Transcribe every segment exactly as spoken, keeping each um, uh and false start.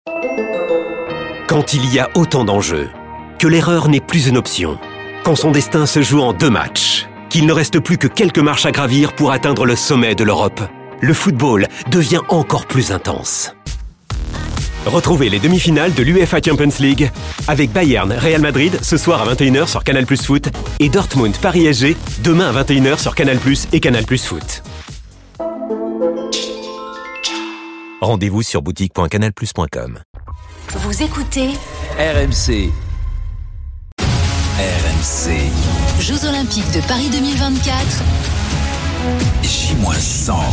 Quand il y a autant d'enjeux, que l'erreur n'est plus une option, quand son destin se joue en deux matchs, qu'il ne reste plus que quelques marches à gravir pour atteindre le sommet de l'Europe, le football devient encore plus intense. Retrouvez les demi-finales de l'UEFA Champions League avec Bayern Real Madrid ce soir à vingt et une heures sur Canal Plus Foot et Dortmund Paris S G demain à vingt et une heures sur Canal Plus et Canal Plus Foot. Rendez-vous sur boutique point canal plus point com. Vous écoutez R M C. R M C. Jeux Olympiques de Paris deux mille vingt-quatre. J cent.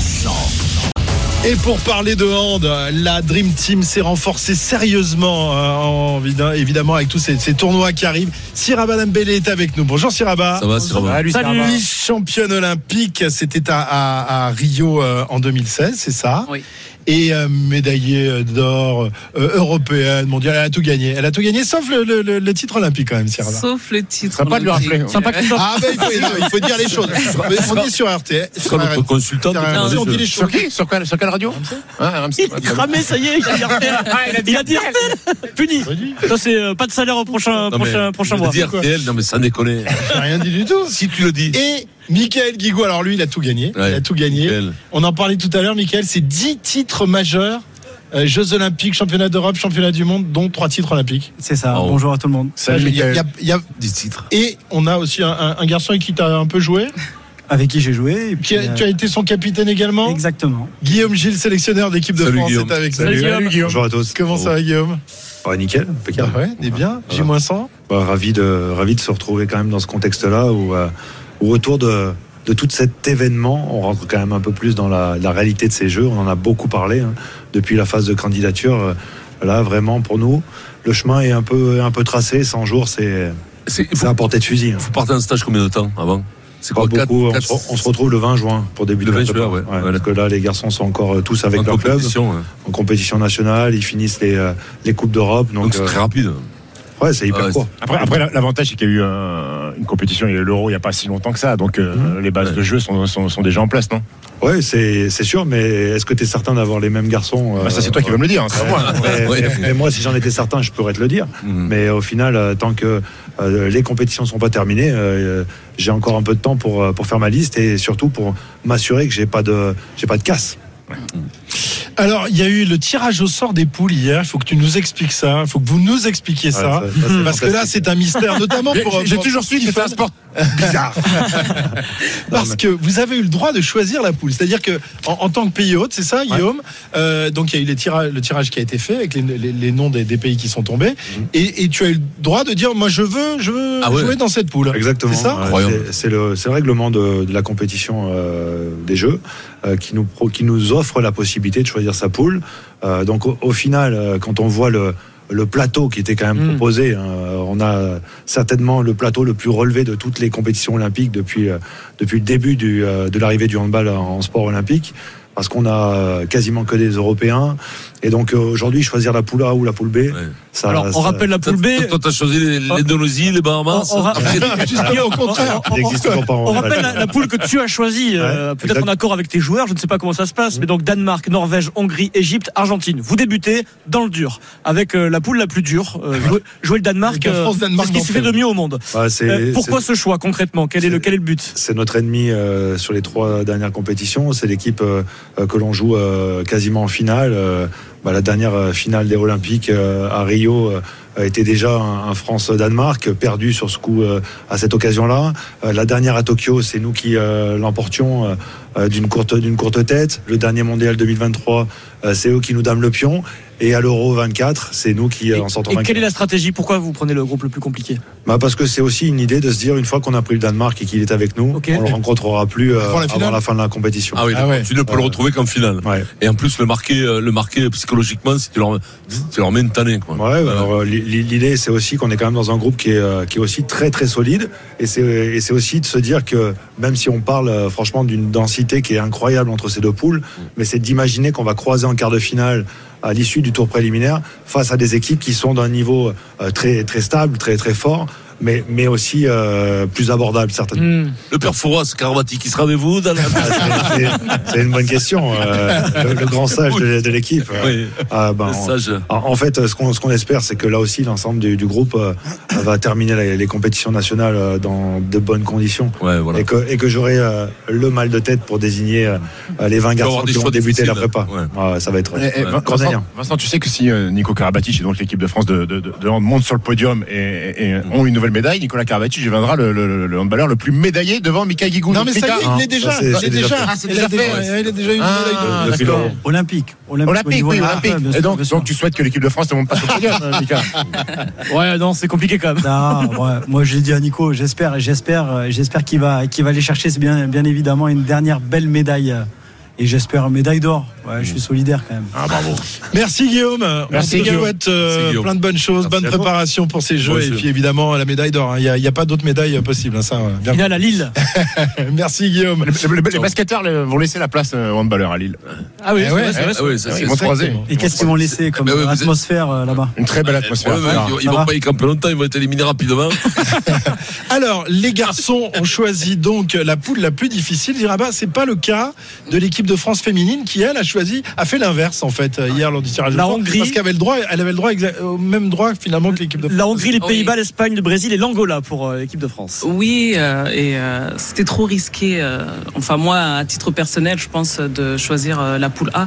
Et pour parler de hand, la Dream Team s'est renforcée sérieusement, euh, en, évidemment avec tous ces, ces tournois qui arrivent. Siraba Dembélé est avec nous. Bonjour Siraba. Ça va Siraba. Salut, Salut. Vice-championne olympique, c'était à, à, à Rio euh, en deux mille seize, c'est ça ? Oui. Et euh, médaillée d'or euh, européenne, mondiale, elle a tout gagné. Elle a tout gagné, sauf le, le, le, le titre olympique quand même, Siraba. Sauf le titre. Sympa de le rappeler. Sympa que ah ben il faut, il faut dire les choses. On est sur R T. C'est quoi notre consultant? On dit les choses. Sur qui? Sur quelle, sur quelle radio? Ah, il est cramé, ça y est, il a dit R T L. Il a dit R T L. Puni. Ça c'est euh, pas de salaire au prochain non, prochain prochain mois. Dire R T L, non mais ça déconne. J'ai rien dit du tout. Si tu le dis. Et Mickaël Guigou, alors lui il a tout gagné. Ouais, il a tout gagné. Mickaël. On en parlait tout à l'heure, Mickaël, c'est dix titres majeurs. Euh, Jeux Olympiques, Championnat d'Europe, Championnat du Monde, dont trois titres olympiques. C'est ça. Oh. Bonjour à tout le monde. Salut, il y a, il y a, il y a... dix titres. Et on a aussi un, un, un garçon avec qui tu as un peu joué. Avec qui j'ai joué. Et puis, qui a, euh... Tu as été son capitaine également. Exactement. Guillaume Gilles, sélectionneur d'équipe de Salut, France, Guillaume. est avec nous. Salut, Salut Guillaume. Bonjour à tous. Comment Bravo. ça va Guillaume? Bah, nickel, impeccable. Bah ouais, on est bien. J cent. Bah, ravi, de, ravi de se retrouver quand même dans ce contexte-là où, euh, où autour de, de tout cet événement, on rentre quand même un peu plus dans la, la réalité de ces Jeux. On en a beaucoup parlé hein, depuis la phase de candidature. Là, vraiment, pour nous, le chemin est un peu, un peu tracé. cent jours, c'est, C'est, c'est à portée de fusil. Vous partez en stage combien de temps avant? C'est Pas quoi, beaucoup. quatre, on, se, on se retrouve le vingt juin pour débuter. Le vingt la juin, prépa. ouais. Ouais, Ouais, parce que là, les garçons sont encore tous avec en leur club, compétition, ouais. en compétition nationale. Ils finissent les, euh, les Coupes d'Europe. Donc, Donc c'est euh, très rapide. ouais, c'est hyper Ah ouais, court. Après, après l'avantage, c'est qu'il y a eu euh, une compétition, il y a eu l'Euro il n'y a pas si longtemps que ça, donc euh, Mmh. les bases Ouais. de jeu sont, sont, sont déjà en place, non? Ouais, c'est, c'est sûr, mais est-ce que tu es certain d'avoir les mêmes garçons euh, Bah, ça, c'est toi qui vas me le dire, hein, c'est pas moi. mais, Ouais. mais- mais moi, si j'en étais certain, je pourrais te le dire. Mhm. Mais au final, euh, tant que euh, les compétitions sont pas terminées, euh, j'ai encore un peu de temps pour, euh, pour faire ma liste et surtout pour m'assurer que j'ai pas de, j'ai pas de casse. Alors, il y a eu le tirage au sort des poules hier. Il faut que tu nous expliques ça. Il faut que vous nous expliquiez ça. Ouais, ça- ça, c'est Parce que là, fantastique. c'est un mystère, notamment J'ai- pour. J'ai pour- toujours su que c'était un sport bizarre. Parce que vous avez eu le droit de choisir la poule. C'est-à-dire que en, en tant que pays hôte, c'est ça, Guillaume. euh, donc il y a eu les tirages, le tirage qui a été fait avec les, les- les noms des, des pays qui sont tombés. Mhm. Et, et tu as eu le droit de dire, moi, je veux, je veux Ah ouais. jouer dans cette poule. Exactement. C'est ça. Ouais, Incroyable. c'est, c'est le, c'est le règlement de, de la compétition euh, des Jeux euh, qui, nous, pro- qui nous offre la possibilité de choisir sa poule. Euh, donc au, au final, euh, quand on voit le, le plateau qui était quand même Mm. proposé, hein, on a certainement le plateau le plus relevé de toutes les compétitions olympiques depuis, euh, depuis le début du, euh, de l'arrivée du handball en sport olympique. Parce qu'on a euh, quasiment que des Européens. Et donc euh, aujourd'hui, choisir la poule A ou la poule B, Ouais. ça, Alors, on ça- rappelle la Toi, poule B. toi, t'as choisi les- l'Indonésie, les Bahamas. On- on ra- Après, Justement, au contraire. il n'existe toujours pas en On handball. rappelle la, la poule que tu as choisie, euh, Ouais, peut-être exact. en accord avec tes joueurs, je ne sais pas comment ça se passe, mais donc Danemark, Norvège, Hongrie, Égypte, Argentine. Vous débutez dans le dur, avec euh, la poule la plus dure. Euh, jouer, jouer le Danemark, Avec la euh, France-Danemark c'est ce qui se fait de d'entrée. mieux au monde. Ouais, c'est- Euh, pourquoi c'est- ce choix concrètement? Quel est le quel est le but? C'est notre ennemi euh, sur les trois dernières compétitions. C'est l'équipe euh, euh, que l'on joue euh, quasiment en finale. Euh, bah, la dernière euh, finale des Olympiques euh, à Rio euh, était déjà un, un France-Danemark, perdu sur ce coup euh, à cette occasion-là. Euh, la dernière à Tokyo, c'est nous qui euh, l'emportions euh, euh, d'une courte, d'une courte tête. Le dernier mondial deux mille vingt-trois, euh, c'est eux qui nous dament le pion. Et à l'Euro vingt-quatre, c'est nous qui euh, en sortons Et vainqueurs. quelle est la stratégie? Pourquoi vous prenez le groupe le plus compliqué? Bah parce que c'est aussi une idée de se dire, une fois qu'on a pris le Danemark et qu'il est avec nous, Ok. on le rencontrera plus euh, Avant la finale. avant la fin de la compétition. Ah oui, Ah d'accord. ouais. Tu ne peux le Ouais. retrouver qu'en finale. Ouais. Et en plus, le marquer, euh, le marquer psychologiquement, si tu leur, tu leur mets une tannée, quoi. Ouais, bah alors, euh, l'idée c'est aussi qu'on est quand même dans un groupe qui est, euh, qui est aussi très très solide et c'est, et c'est aussi de se dire que même si on parle euh, franchement d'une densité qui est incroyable entre ces deux poules, mais c'est d'imaginer qu'on va croiser en quart de finale à l'issue du tour préliminaire face à des équipes qui sont d'un niveau euh, très très stable, très très fort. mais, mais aussi euh, plus abordable certainement. Mmh. Le père Fouras Karbati qui sera avec vous dans la... Ah, c'est, c'est, c'est une bonne question. Euh, le, le grand sage de, de l'équipe. Oui. Ah, ben, Le sage. En, en fait, ce qu'on, ce qu'on espère, c'est que là aussi, l'ensemble du, du groupe euh, va terminer les, les compétitions nationales euh, dans de bonnes conditions. Ouais, voilà. Et que, et que j'aurai euh, le mal de tête pour désigner euh, les vingt garçons qui vont débuter la prépa. Ouais. Ah, ça va être Et, et, ouais. Vincent, Vincent, tu sais que si euh, Nico Karabatic et donc l'équipe de France de, de, de, de hand monte sur le podium et, et, et ont une nouvelle médaille, Nicolas Karabatic deviendra le, le, le handballeur le plus médaillé devant Mika Guigou. Non mais ça y est, il est déjà. Ça, c'est- Il c'est est déjà déjà. fait. Ah, c'est Il déjà a des- fait. il a déjà une Ah, médaille de. depuis d'accord. l'Euro. Olympique. Olympique, Olympique, au niveau oui, olympique, olympique. bien Et sûr, donc, bien sûr. donc tu souhaites que l'équipe de France ne monte pas sur le podium, euh, Mika. Ouais, non, c'est compliqué quand même. Non, ouais, moi j'ai dit à Nico, j'espère, j'espère, j'espère qu'il va, qu'il va aller chercher, c'est bien, bien évidemment une dernière belle médaille. Et j'espère une médaille d'or. Ouais, je suis solidaire quand même. Ah, bravo. Merci Guillaume. Merci, On te Guillaume. souhaite euh, Merci, Guillaume. plein de bonnes choses, Merci bonne à toi. préparation pour ces jeux Moi, et je- puis évidemment la médaille d'or. Il n'y a, il y a pas d'autres médailles possibles. hein, ça, euh, bien. Finale à Lille. Merci Guillaume. Les, les- les basketteurs les- vont laisser la place euh, aux handballeurs à Lille. Ah oui, Eh c'est ouais. vrai, c'est vrai, c'est Ah vrai. oui, ça, Ils c'est vont se croiser. Et qu'est-ce qu'ils vont laisser comme Mais oui, vous êtes- atmosphère euh, là-bas? Une très belle atmosphère. Ouais, ouais, Ah. ils, ils ça vont va pas y camper longtemps, ils vont être éliminés rapidement. Alors, les garçons ont choisi donc la poule la plus difficile. Dirabat, c'est pas le cas de l'équipe de France féminine qui, elle, a choisi, a fait l'inverse en fait hier lors du tirage La au sort, Hongrie. parce qu'elle avait le droit, elle avait le droit exa- au même droit finalement que l'équipe de France. La Hongrie, les Oui. Pays-Bas, l'Espagne, le Brésil et l'Angola pour euh, l'équipe de France. Oui, euh, et euh, c'était trop risqué. euh, enfin, moi, à titre personnel, je pense de choisir euh, la poule A.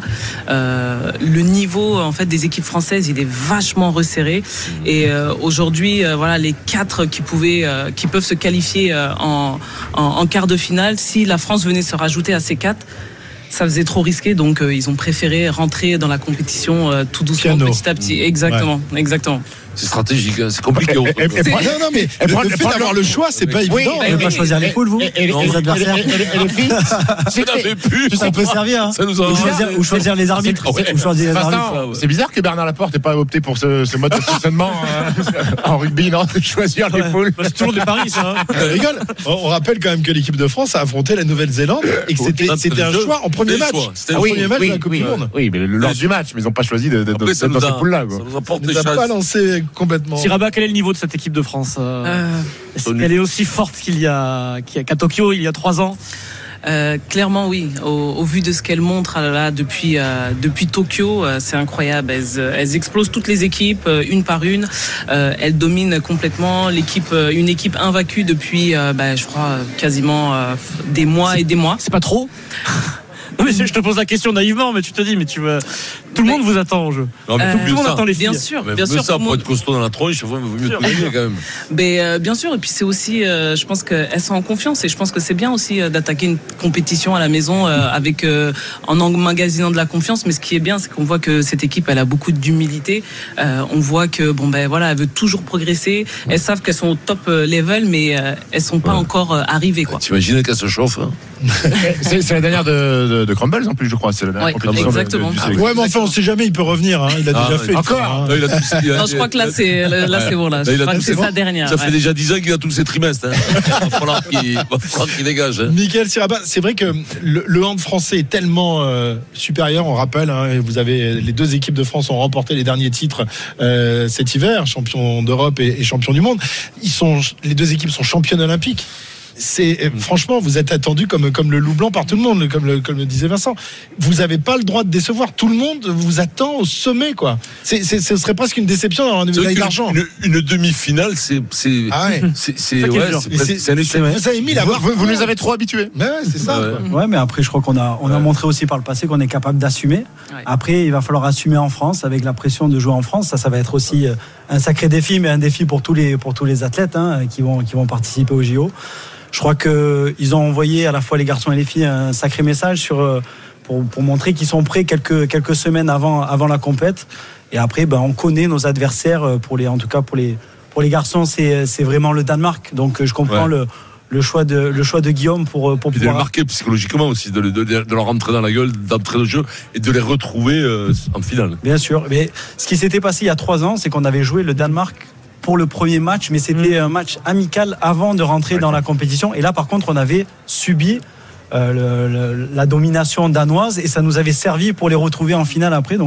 Euh, le niveau, en fait, des équipes françaises, il est vachement resserré. Et euh, aujourd'hui, euh, voilà, les quatre qui pouvaient, euh, qui peuvent se qualifier euh, en, en, en quart de finale, si la France venait se rajouter à ces quatre, ça faisait trop risqué, donc euh, ils ont préféré rentrer dans la compétition euh, tout doucement, Piano. petit à petit. Exactement, exactement. C'est stratégique, hein, c'est compliqué. Et- et- et- C'est- Non, non, mais Et le, prends- le fait prends- d'avoir le choix, c'est pas Oui, évident. oui, Vous pouvez oui, pas choisir les poules, vous? Et- et- Les et- adversaires? et- et- et les filles, C'est n'avait plus. Ça peut servir, hein. Ça nous a Ou choisir, ou choisir les arbitres. Ouais. Ou choisir les Vincent, arbitres. ouais. c'est bizarre que Bernard Laporte n'ait pas opté pour ce, ce mode de fonctionnement euh, en rugby, non? De choisir les Ouais. poules. Bah, c'est toujours du Paris, ça. hein. Je rigole. On on rappelle quand même que l'équipe de France a affronté la Nouvelle-Zélande et que c'était, Oui, c'était un c'était choix en premier c'était le match. choix. C'était En le premier choix. match oui, de la Coupe oui, du Monde. oui, mais le lors du match, mais ils n'ont pas choisi de- de- Après, de- ça d'être nous dans cette a, poule-là. ça quoi. nous apporte Il des nous a pas chances. lancé complètement. Siraba, quel est le niveau de cette équipe de France euh, Euh, Est-ce qu'elle est aussi forte qu'il y a, qu'il y a qu'à Tokyo il y a trois ans? Euh, clairement oui, au, au vu de ce qu'elles montrent là depuis euh, depuis Tokyo, euh, c'est incroyable. Elles, euh, elles explosent toutes les équipes euh, une par une. Euh, elles dominent complètement l'équipe, euh, une équipe invaincue depuis, euh, bah, je crois quasiment euh, des mois et des mois. C'est pas trop? Non mais c'est- je te pose la question naïvement, mais tu te dis, mais tu veux... tout le monde vous attend au jeu. Non, mais Euh, vaut Tout mieux le monde ça. attend les filles. Bien sûr, Mais bien vaut mieux sûr. ça tout le pour monde- être costaud dans la tronche, il vaut mieux tout gagner quand même. Mais euh, bien sûr, et puis c'est aussi, euh, je pense qu'elles sont en confiance et je pense que c'est bien aussi euh, d'attaquer une compétition à la maison euh, avec euh, en emmagasinant de la confiance. Mais ce qui est bien, c'est qu'on voit que cette équipe, elle a beaucoup d'humilité. Euh, on voit que bon ben voilà, elle veut toujours progresser. Elles savent qu'elles sont au top euh, level, mais euh, elles sont pas Ouais. encore euh, arrivées quoi. T'imagines qu'elle se chauffe hein. C'est c'est la dernière de, de, de Crumbles en plus, je crois. C'est la dernière Ouais, compétition de- exactement. de- du Ah, sélection. Ouais, mais enfin, on sait jamais, il peut revenir. hein. Il a Ah, déjà ouais. fait. Encore hein. Là, il a tous ses- il a- Non, je crois que là c'est là c'est bon là. Là, Je il a crois que tous c'est ses- sa dernière. Ça fait ouais. déjà dix ans qu'il a tous ses trimestres. Hein. Il va falloir qu'il, va falloir qu'il dégage. Hein. Michael Siraba, c'est vrai que le, le hand français est tellement euh, supérieur, on rappelle, hein, et vous avez les deux équipes de France ont remporté les derniers titres euh, cet hiver, champion d'Europe et, et champion du monde. Ils sont, les deux équipes sont championnes olympiques. C'est euh, franchement, vous êtes attendu comme comme le loup blanc par tout le monde, comme le, comme le disait Vincent. Vous n'avez pas le droit de décevoir. Tout le monde vous attend au sommet, quoi. C'est, c'est, ce serait presque une déception d'avoir une C'est vrai médaille qu'une- d'argent. Une, une demi-finale, c'est, c'est, Ah ouais. c'est, c'est, Ça qui est ouais, dur. c'est, Et presque- c'est- c'est un échec. Vous avez mis la Vous, barre. vous- vous nous avez trop habitués. Mais ouais, c'est ça. Ouais. quoi. Ouais, mais après, je crois qu'on a, on a Ouais. montré aussi par le passé qu'on est capable d'assumer. Ouais. Après, il va falloir assumer en France avec la pression de jouer en France. Ça, ça va être aussi euh, un sacré défi, mais un défi pour tous les, pour tous les athlètes hein, qui vont, qui vont participer aux J O. Je crois qu'ils ont envoyé à la fois les garçons et les filles un sacré message sur, euh, pour, pour montrer qu'ils sont prêts quelques, quelques semaines avant, avant la compète. Et après, ben, on connaît nos adversaires. Pour les, en tout cas, pour les, pour les garçons, c'est, c'est vraiment le Danemark. Donc, je comprends Ouais. le, le, choix de, le choix de Guillaume pour, pour Puis de les pouvoir. marquer psychologiquement aussi, de, le- de, de leur rentrer dans la gueule d'entrée de jeu et de les retrouver euh, en finale. Bien sûr. Mais ce qui s'était passé il y a trois ans, c'est qu'on avait joué le Danemark pour le premier match, mais c'était un match amical avant de rentrer dans la compétition. Et là, par contre, on avait subi euh, le, le, la domination danoise et ça nous avait servi pour les retrouver en finale après. Donc,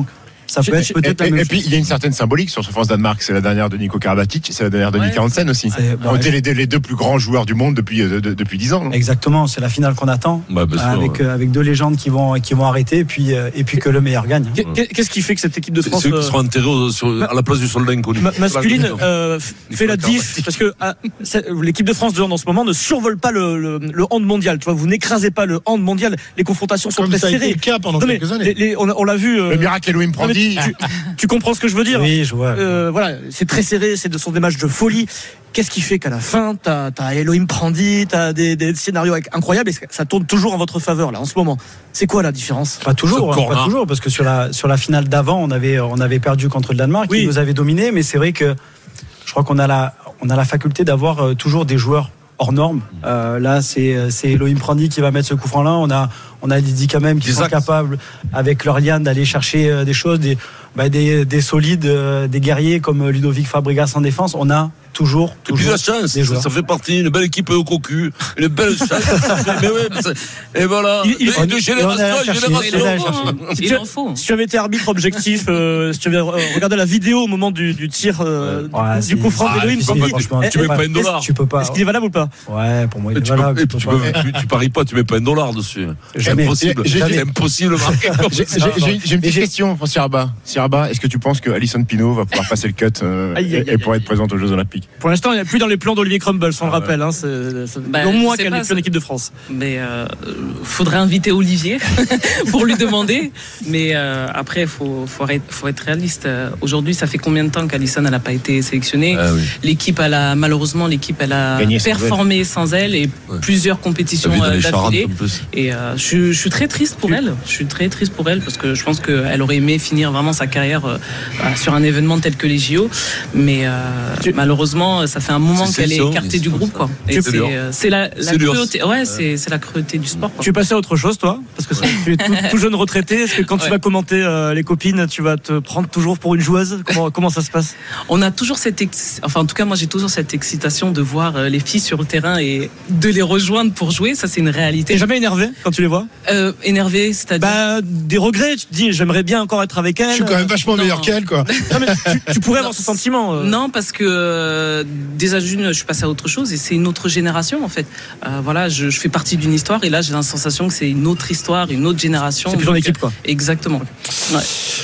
Ça peut être peut-être et, la même et, et chose. puis il y a une certaine symbolique sur ce France-Danemark. C'est la dernière de Nico Karabatic, c'est la dernière de Ouais. Nick Hansen aussi. C'est- On était les, deux- les deux plus grands joueurs du monde depuis de- de- depuis dix ans. non Exactement, c'est la finale qu'on attend. Bah, bien sûr, avec, ouais. euh, avec deux légendes qui vont, qui vont arrêter et puis, euh, et puis que le meilleur gagne. hein. Qu'est- Qu'est-ce qui fait que cette équipe de C'est France ceux qui euh, seront enterrés au- sur- à la place du soldat inconnu. ma- masculine Voilà. euh, f- fait la diff parce que ah, c'est- l'équipe de France de hand en ce moment ne survole pas le, le, le hand mondial. Tu vois, vous n'écrasez pas le hand mondial. Les confrontations sont Comme très ça a été serrées. le cas pendant Non, mais quelques années. les- les- on, a- on l'a vu. euh, Le miracle Elohim non, mais Prandi. tu, tu comprends ce que je veux dire? Oui, je vois. Euh, voilà, c'est très serré, c'est de, sont des matchs de folie. Qu'est-ce qui fait qu'à la fin, t'as, t'as Elohim Prandi, t'as des, des scénarios avec- incroyables et ça tourne toujours en votre faveur là en ce moment. C'est quoi la différence? Pas toujours, Ce hein, pas corner. toujours, parce que sur la sur la finale d'avant, on avait on avait perdu contre le Danemark, Oui. qui nous avait dominé, mais c'est vrai que je crois qu'on a la on a la faculté d'avoir euh, toujours des joueurs hors normes. Euh, là, c'est c'est Elohim Prandi qui va mettre ce coup franc là. On a on a Didi quand même qui Des sont axes. capables avec leur liane d'aller chercher euh, des choses, des bah, des, des solides, euh, des guerriers comme Ludovic Fabregas en défense. On a toujours Et puis toujours la chance, des ça, joueurs. ça fait partie, une belle équipe au cocu, une belle chance. mais ouais, mais ça- et voilà, Il- il- de, on- de et on génération a en cherché- génération. il a Il en faut, cherché. hein. Si Il tu, en faut. si tu avais été arbitre objectif, euh, si tu avais euh, regardé la vidéo au moment du, du tir euh, Ouais, du c'est- coup franc Ah, d'Elohim tu peux Prandi, pas- franchement, eh, tu mets eh, pas un est-ce- dollar. Tu peux pas. Est-ce qu'il est valable ou pas? Ouais, pour moi il Et est tu, peux, valable. et tu tu, peux peux- pas. tu, tu paries pas, tu mets pas un dollar dessus. C'est Jamais. impossible. J'ai- C'est j'ai- impossible de marquer comme J'ai ça. j'ai- j'ai- j'ai une petite question pour Siraba. Siraba, est-ce que tu penses que Alison Pinault va pouvoir passer le cut euh, Aïe, aïe, et, aïe, et pour aïe. être présente aux Jeux Olympiques? Pour l'instant, il n'y a plus dans les plans d'Olivier Crumble, on le Ah ouais. rappelle. Hein, c'est, c'est Bah, au je moins sais qu'elle pas, n'est plus en équipe de France. Mais euh, faudrait inviter Olivier pour lui demander. Mais euh, après, il faut, faut, être, faut être réaliste. Euh, Aujourd'hui, ça fait combien de temps qu'Alison n'a pas été sélectionnée? Ah oui. L'équipe, elle a, malheureusement, l'équipe, elle a Gagné sans performé sans elle et Ouais. plusieurs T'as compétitions vu dans euh, les Charentes d'affilée. en plus. Et euh, je, je suis très triste pour elle. Je suis très triste pour elle parce que je pense qu'elle aurait aimé finir vraiment sa carrière euh, euh, sur un événement tel que les J O. Mais euh, Tu- malheureusement, ça fait un moment C'est qu'elle est sélection, écartée mais du c'est groupe. comme Quoi. ça. Et C'est c'est dur. euh, c'est la, la C'est dur. cruauté. Ouais, c'est c'est la cruauté du sport. Quoi. Tu es passé à autre chose, toi? Parce que tu es tout, tout jeune retraité. Est-ce que quand tu Ouais. vas commenter euh, les copines, tu vas te prendre toujours pour une joueuse? Comment, comment ça se passe? On a toujours cette, ex... enfin en tout cas moi j'ai toujours cette excitation de voir euh, les filles sur le terrain et de les rejoindre pour jouer. Ça c'est une réalité. T'es jamais énervé quand tu les vois? Euh, énervé, c'est-à-dire. Bah, des regrets. Tu te dis, j'aimerais bien encore être avec elle. Je suis quand même vachement non. meilleur qu'elle, quoi. Non, mais tu, tu pourrais avoir ce sentiment. euh. Non, parce que euh, déjà d'une, je suis passée à autre chose et c'est une autre génération en fait. Euh, voilà, je, je fais partie d'une histoire et là j'ai la sensation que c'est une autre histoire, une autre génération. C'est plus en Donc, équipe, quoi. Exactement. Ouais.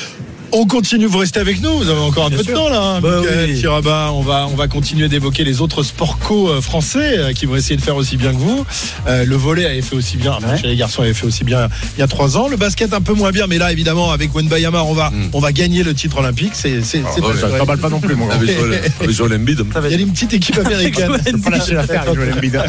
On continue, vous restez avec nous, vous avez encore un Bien peu sûr. de temps là, hein, Bah Mickaël oui. Siraba. On va, on va continuer d'évoquer les autres sport co euh, français euh, qui vont essayer de faire aussi bien que vous. Euh, le volley avait fait aussi bien, enfin, Ouais. chez les garçons avait fait aussi bien il y a trois ans. Le basket un peu moins bien, mais là évidemment avec Wembayama on va, Mm. on va gagner le titre olympique. C'est, c'est, c'est Ah, ouais, assuré. Ça t'emballe pas non plus, mon gars. Avec Joel, avec Joel Embiid. Ça va Il y a être- une petite équipe américaine. C'est pas la seule affaire avec Joel Embiid.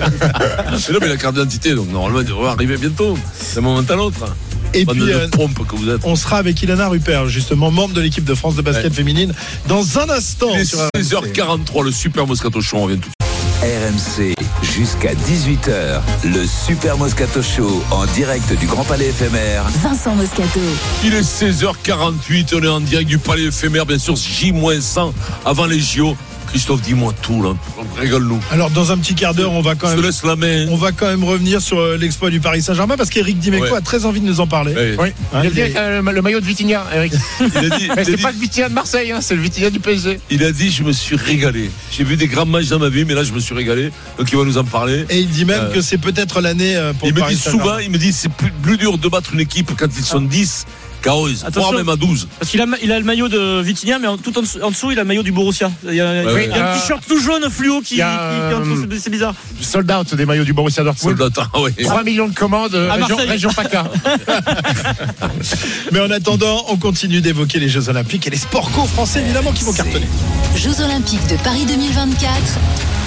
Mais non, mais la carte d'identité, donc normalement, elle devrait arriver bientôt, d'un moment à l'autre. Et Bande puis de euh, pompes que vous êtes. on sera avec Ilana Rupert, justement membre de l'équipe de France de basket Ouais. féminine, dans un instant. Il est sur R M C. seize heures quarante-trois, le Super Moscato Show, on revient tout de suite. R M C jusqu'à dix-huit heures, le Super Moscato Show en direct du Grand Palais éphémère. Vincent Moscato. Il est seize heures quarante-huit, on est en direct du Palais éphémère, bien sûr, J cent avant les J O. Christophe, dis-moi tout, là. Régale-nous. Alors dans un petit quart d'heure, on va quand Je te même. laisse la main. On va quand même revenir sur euh, l'exploit du Paris Saint-Germain parce qu'Éric Dimeco Ouais. a très envie de nous en parler. Ouais. Oui. Hein, Il a il dit, est- euh, le maillot de Vitinha, Eric. Il a dit, il a Mais c'est dit- pas le Vitinha de Marseille, hein, c'est le Vitinha du P S G. il a dit, je me suis régalé. J'ai vu des grands matchs dans ma vie, mais là, je me suis régalé. Donc, il va nous en parler. Et il dit même Euh, que c'est peut-être l'année euh, pour Il le me Paris dit Saint-Germain. souvent, il me dit, c'est plus, plus dur de battre une équipe quand ils sont dix qu'à onze, Attention. voire même à douze. Parce qu'il a, il a le maillot de Vitinha, mais en- tout en dessous, en dessous, il a le maillot du Borussia. Il y a, il y a- Ouais, il y a ouais. un t-shirt tout jaune fluo qui, Il y a, qui- qui est en dessous, c'est- c'est bizarre. Sold out des maillots du Borussia Dortmund. Soldat, ah ouais. trois millions de commandes, euh, À région, Marseille. région PACA. Mais en attendant, on continue d'évoquer les Jeux Olympiques et les sports co français évidemment qui vont cartonner. Jeux Olympiques de Paris deux mille vingt-quatre.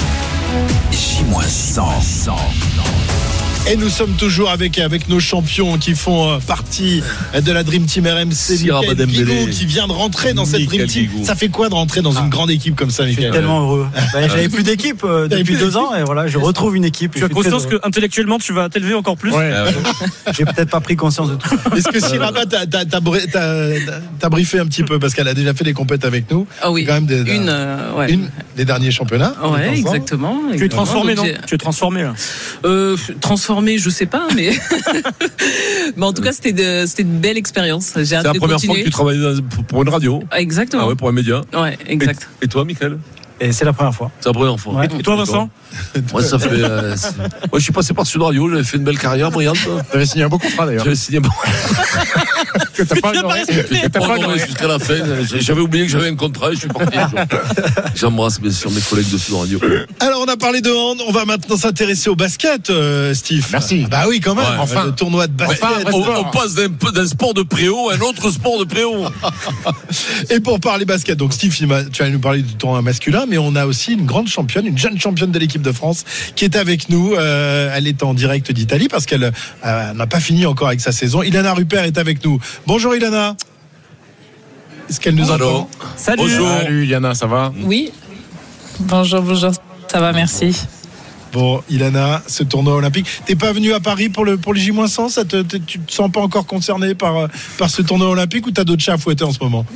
J cent. Et nous sommes toujours avec, avec nos champions qui font euh, partie de la Dream Team R M C. Sira Mickaël Badembele. Guigou qui vient de rentrer dans cette Dream Mickaël Team. Guigou. Ça fait quoi de rentrer dans une grande équipe comme ça, Je suis Mickaël tellement heureux. Ben, j'avais plus d'équipe euh, T'avais depuis plus deux ans et voilà, je retrouve une équipe. Tu as conscience que intellectuellement, tu vas t'élever encore plus. Ouais. Ah ouais. j'ai peut-être pas pris conscience de tout. Est-ce que Siraba t'as, t'as, t'as, bri- t'as- t'as briefé un petit peu parce qu'elle a déjà fait des compètes avec nous. Ah oui. Quand même des- Une, euh, ouais. Une des derniers championnats. Ouais, ensemble. exactement. Tu es transformé, non Donc, j'ai- Tu es transformé, là. Euh, transformé. performé, je sais pas, mais mais en tout cas c'était de, c'était une belle expérience. J'ai hâte C'est la de première continuer. fois que tu travailles dans- pour une radio. Exactement. Ah ouais, pour un média. Ouais, exact. Et, et toi, Michael? Et c'est la première fois. C'est la première fois. Ouais. Et toi, Vincent? Moi, ça fait. Euh, c'est- Moi, je suis passé par Sud Radio, j'avais fait une belle carrière brillante. T'avais signé un beau contrat d'ailleurs. J'avais signé bon. Que t'as pas honoré. Que t'as pas Honoré honoré. jusqu'à la fin. J'avais oublié que j'avais un contrat et je suis parti. J'embrasse bien sûr mes collègues de Sud Radio. Alors on a parlé de hand, on va maintenant s'intéresser au basket, euh, Steve. Merci. Bah oui, quand même. Ouais, enfin. Le tournoi de basket. Enfin, On, sport. on passe d'un, d'un sport de préau à un autre sport de préau. Et pour parler basket, donc Steve, il m'a- tu vas nous parler du tournoi masculin, mais on a aussi une grande championne, une jeune championne de l'équipe de France qui est avec nous. Euh, elle est en direct d'Italie parce qu'elle euh, n'a pas fini encore avec sa saison. Ilana Rupert est avec nous. Bonjour Ilana. Est-ce qu'elle nous Alors, entend? Salut. bonjour. Salut Yana, ça va? Oui. Bonjour, bonjour. Ça va, merci. Bon, Ilana, ce tournoi olympique. T'es pas venu à Paris pour le pour le J cent? Ça te, te- tu te sens pas encore concerné par euh, par ce tournoi olympique ou t'as d'autres chats à fouetter en ce moment?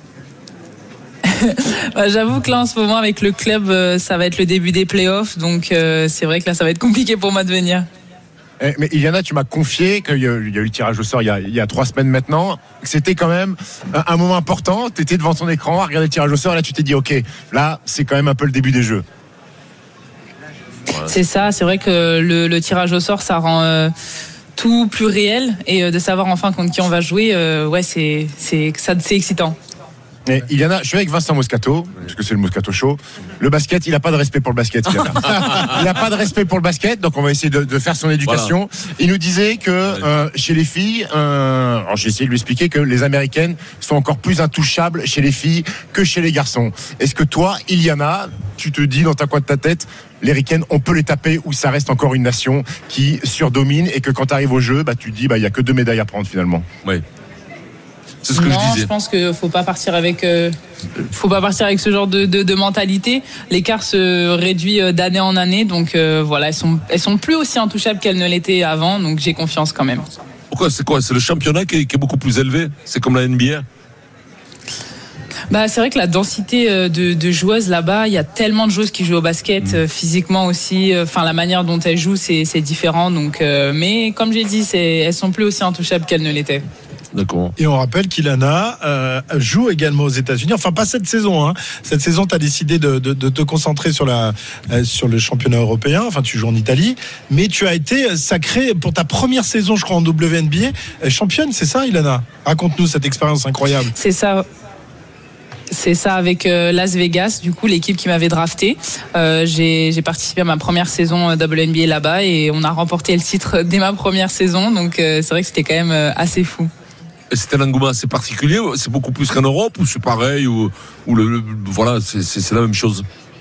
Bah, j'avoue que là, en ce moment, avec le club, euh, ça va être le début des playoffs. Donc, euh, c'est vrai que là, ça va être compliqué pour moi de venir. Eh, mais Iliana, tu m'as confié qu'il y a eu il y a eu le tirage au sort il y a, il y a trois semaines maintenant. Que c'était quand même un, un moment important. Tu étais devant ton écran à regarder le tirage au sort et là tu t'es dit ok, là c'est quand même un peu le début des jeux. C'est ça, c'est vrai que le, le tirage au sort, ça rend euh, tout plus réel. Et euh, de savoir enfin contre qui on va jouer, euh, ouais, c'est, c'est, ça, c'est excitant. Et Iliana, je suis avec Vincent Moscato, parce que c'est le Moscato Show. Le basket, il n'a pas de respect pour le basket, Iliana. Il n'a pas de respect pour le basket, donc on va essayer de, de faire son éducation. Voilà. Il nous disait que euh, chez les filles, euh, alors j'ai essayé de lui expliquer que les Américaines sont encore plus intouchables chez les filles que chez les garçons. Est-ce que toi, Iliana, tu te dis dans ta coin de ta tête, les Ricaines, on peut les taper ou ça reste encore une nation qui surdomine et que quand tu arrives au jeu, bah, tu te dis, bah, il n'y a que deux médailles à prendre finalement. Oui. C'est ce que non, je disais. Je pense qu'il faut pas partir avec, euh, faut pas partir avec ce genre de, de, de mentalité. L'écart se réduit d'année en année, donc euh, voilà, elles sont, elles sont plus aussi intouchables qu'elles ne l'étaient avant, donc j'ai confiance quand même. Pourquoi? C'est quoi? C'est le championnat qui est, qui est beaucoup plus élevé? C'est comme la N B A? Bah, c'est vrai que la densité de, de joueuses là-bas, il y a tellement de joueuses qui jouent au basket, mmh. physiquement aussi. Enfin, la manière dont elles jouent, c'est, c'est différent. Donc, euh, mais comme j'ai dit, c'est, elles sont plus aussi intouchables qu'elles ne l'étaient. D'accord. Et on rappelle qu'Ilana euh, joue également aux États-Unis. Enfin, pas cette saison. Hein. Cette saison, tu as décidé de, de, de te concentrer sur, la, euh, sur le championnat européen. Enfin, tu joues en Italie. Mais tu as été sacrée pour ta première saison, je crois, en W N B A. Championne, c'est ça, Ilana? Raconte-nous cette expérience incroyable. C'est ça. C'est ça, avec euh, Las Vegas, du coup, l'équipe qui m'avait drafté. Euh, j'ai, j'ai participé à ma première saison W N B A là-bas et on a remporté le titre dès ma première saison. Donc, euh, c'est vrai que c'était quand même euh, assez fou. Et c'était un engouement assez particulier? C'est beaucoup plus qu'en Europe ou c'est pareil ou, ou le, le, voilà, c'est, c'est, c'est la même chose?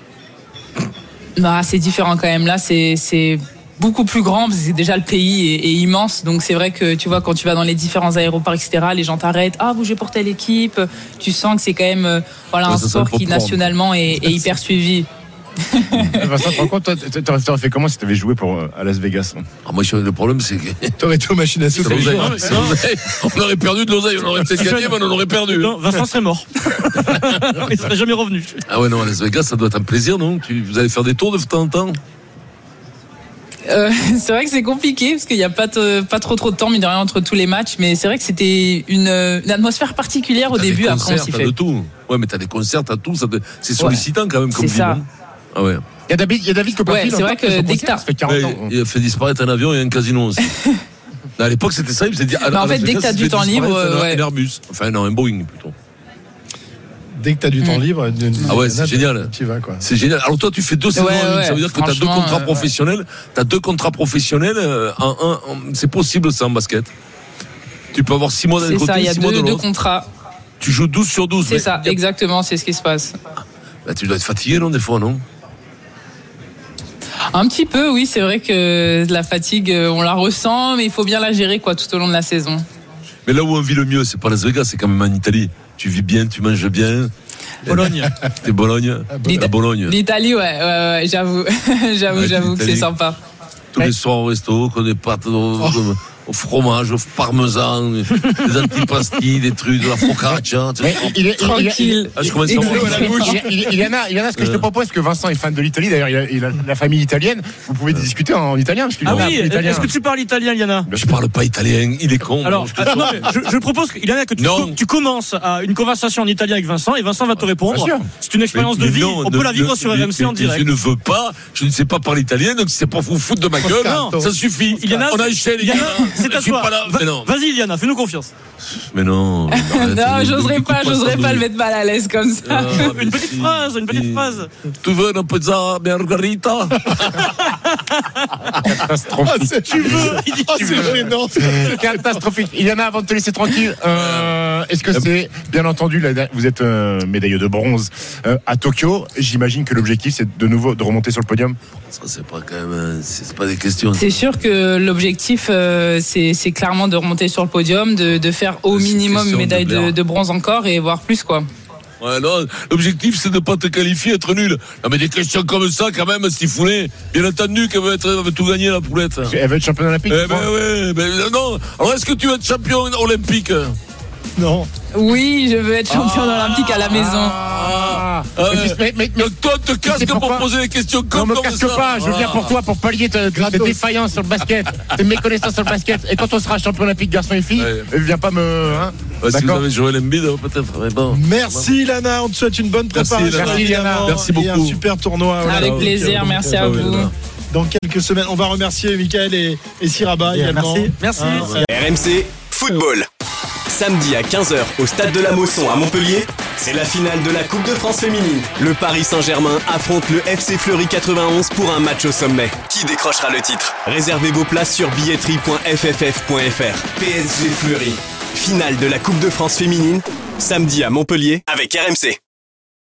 Bah, c'est différent quand même. Là, c'est, c'est beaucoup plus grand parce que c'est déjà le pays est, est immense. Donc, c'est vrai que tu vois, quand tu vas dans les différents aéroports, et cetera, les gens t'arrêtent. Ah, vous jouez pour telle équipe. Tu sens que c'est quand même euh, voilà, ouais, un sport qui nationalement est, est hyper suivi. Vincent, tu te rends compte, toi, t'aurais, t'aurais fait comment si t'avais joué pour, à Las Vegas? Ah, moi, le problème, c'est que. T'aurais été aux machines à sous. On aurait perdu de l'oseille, on aurait peut-être gagné, mais on aurait perdu. Non, Vincent serait mort. Il serait jamais revenu. Ah ouais, non, à Las Vegas, ça doit être un plaisir, non? Vous allez faire des tours de temps en temps? Euh, c'est vrai que c'est compliqué parce qu'il n'y a pas, t- pas trop trop de temps, mine de rien, entre tous les matchs, mais c'est vrai que c'était une, une atmosphère particulière au t'as début. Concerts, après on s'y t'as fait. de tout. Ouais, mais t'as des concerts, t'as tout. Ça te... C'est sollicitant ouais. quand même comme c'est ça. Ah ouais. Il y a David, il y a David Copperfield. Ouais, c'est vrai que dès que t'as. Ça fait quarante ans. Il a fait disparaître un avion et un casino aussi. À l'époque, c'était ça. Il s'est dit. En fait, dès que t'as du temps libre, un Airbus. Enfin, non, un Boeing plutôt. Dès que tu as du temps libre, ah ouais, c'est génial. Tu vas, quoi. C'est génial. Alors toi, tu fais deux saisons ouais, en ligne. ouais, Ça veut dire que tu as deux contrats euh, professionnels. Ouais. Tu as deux contrats professionnels. Euh, en, en, en, c'est possible ça en basket. Tu peux avoir six mois d'un côté, c'est ça, il y a six deux, mois de l'autre. deux contrats. Tu joues douze sur douze. C'est ça, exactement, c'est ce qui se passe. Bah, tu dois être fatigué, non, des fois, non? Un petit peu, oui. C'est vrai que la fatigue, on la ressent, mais il faut bien la gérer quoi, tout au long de la saison. Mais là où on vit le mieux, c'est pas Las Vegas, c'est quand même en Italie. Tu vis bien, tu manges bien. Bologne. C'est Bologne. L'Ita- Bologne. L'Italie, ouais, ouais, ouais j'avoue, j'avoue, ouais, j'avoue que c'est sympa. Tous ouais. les soirs au resto, qu'on est pas. Oh. au fromage, au parmesan, des antipastilles, des trucs, de la focaccia. Il est tranquille. Ah, je commence à avoir la bouche. Il, il y en a, il y en a. Ce que je te propose, que Vincent est fan de l'Italie. D'ailleurs, il a, il a la famille italienne. Vous pouvez discuter en italien parce qu'il Ah parle oui, italien. est-ce que tu parles italien, Liana? Je parle pas italien, il est con. Alors, je, ah, non, mais je, je propose, Liana, que tu, Non. tu commences à une conversation en italien avec Vincent et Vincent va te répondre. Bien sûr. C'est une expérience Mais- de mais vie. non, On peut ne- la vivre ne- sur mais- R M C en mais direct. Je ne veux pas, je ne sais pas parler italien, donc c'est pas vous foutre de ma gueule. Non. Ça suffit. Iliana, On enchaîne. Iliana, c'est Je à suis toi. pas là. Va- Mais non. Vas-y, Liana, fais-nous confiance. Mais non. arrête, Non, ne- j'oserais ne pas, coupe j'oserais ça pas de- le mettre mal à l'aise comme ça. Ah, mais Une petite si. phrase, une petite Si. phrase. Tu veux une pizza margarita? Catastrophique. Tu veux Ah, c'est gênant. Catastrophique. Il y en a avant de te laisser tranquille. Euh, est-ce que c'est, bien entendu, la- vous êtes euh, médailleux de bronze euh, à Tokyo. J'imagine que l'objectif, c'est de nouveau de remonter sur le podium. Ça, c'est pas quand même. euh, C'est c'est pas des questions. C'est sûr que l'objectif, euh, c'est c'est clairement de remonter sur le podium, de, de faire au C'est une minimum question une médaille de de, Blair. de bronze encore et voire plus, quoi. Ouais, non, l'objectif, c'est de pas te qualifier, être nul. Non, mais des questions comme ça, quand même, Stifounet. Bien entendu qu'elle veut, être, elle veut tout gagner, la poulette. Elle veut être championne olympique. Eh tu crois ben ouais, ben non. Alors, est-ce que tu veux être champion olympique? Non. Oui, je veux être championne olympique à la maison. Ah, Ah ouais. mais, mais, mais, mais- Donc toi, te casque sais pour pourquoi poser des questions non, comme, me comme casque ça. pas, je viens pour toi pour pallier ta, ta Gratos. défaillance sur le basket, tes méconnaissances sur le basket. Et quand on sera champion olympique garçon et fille, Ouais. euh, viens pas me. Hein, Ouais, si vous d'accord. avez Joël Embiid, peut-être. Mais bon. Merci Lana, on te souhaite une bonne Merci, préparation. Lana. Merci, Lana. évidemment, Merci et un beaucoup. super tournoi. voilà. Avec Donc, plaisir, euh, merci donc, à euh, vous. Dans quelques semaines, on va remercier Mickaël et, et Siraba Bien, également. merci. Merci. Hein, R M C Football. Samedi à quinze heures au stade de la Mosson à Montpellier, c'est la finale de la Coupe de France féminine. Le Paris Saint-Germain affronte le F C Fleury quatre-vingt-onze pour un match au sommet. Qui décrochera le titre? Réservez vos places sur billetterie point f f f point f r. P S G Fleury. Finale de la Coupe de France féminine, samedi à Montpellier avec R M C.